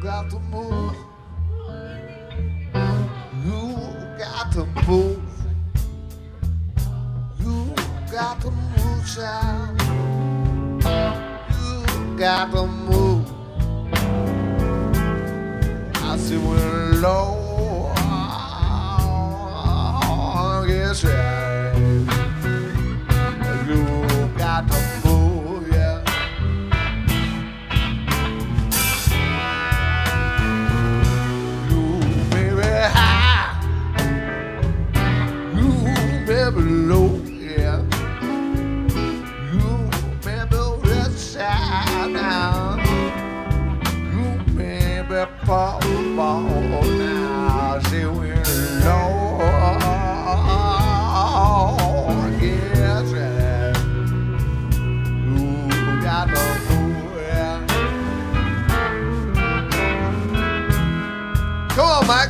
got to move. You got to move. You got to move, child. You got to move. I see we're low. Yes, right. You got to move, yeah. You may be high. You may be low, yeah. You may be upside down. You may be fall now. See we're low. Yes, right. You got to move, yeah. Come on, Mike.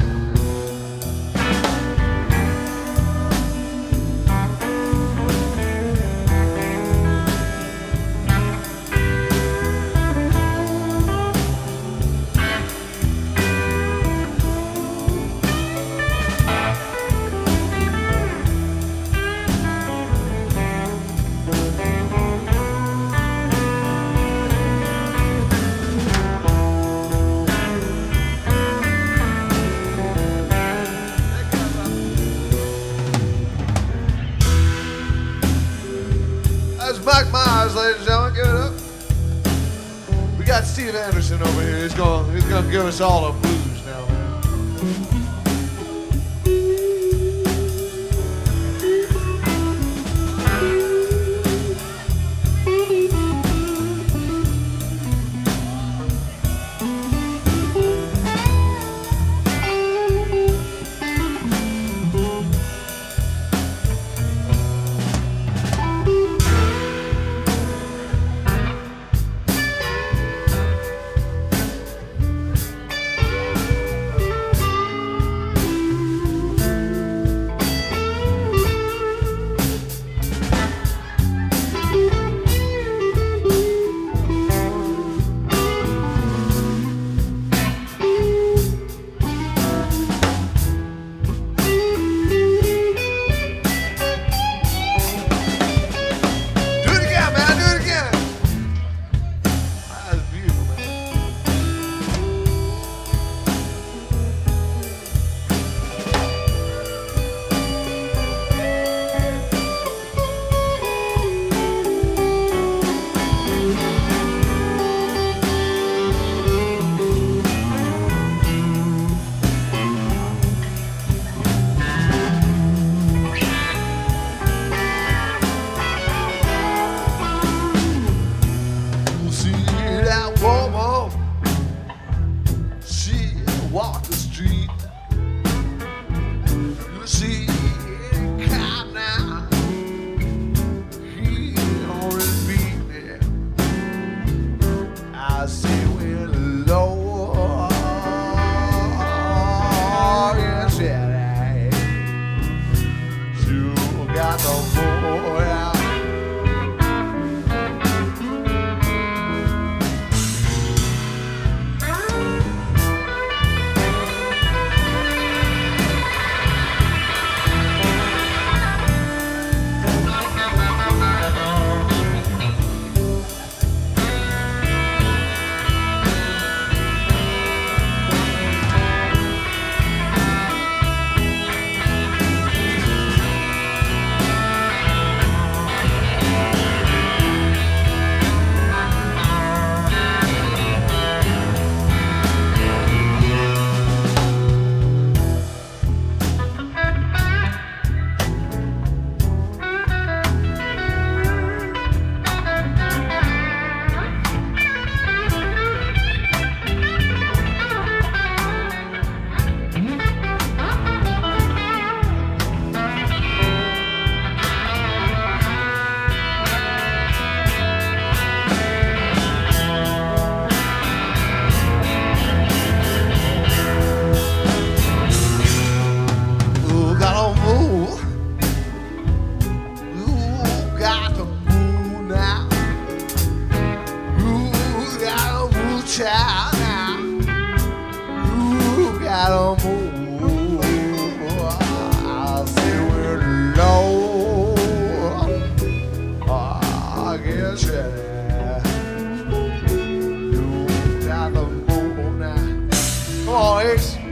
That's Mike Myers, ladies and gentlemen. Give it up. We got Steve Anderson over here. He's gonna give us all the blues now, man. Walk the street, you see, come now, he already beat me. I say we're low, yes, yeah, you got the boy out. on, Ace.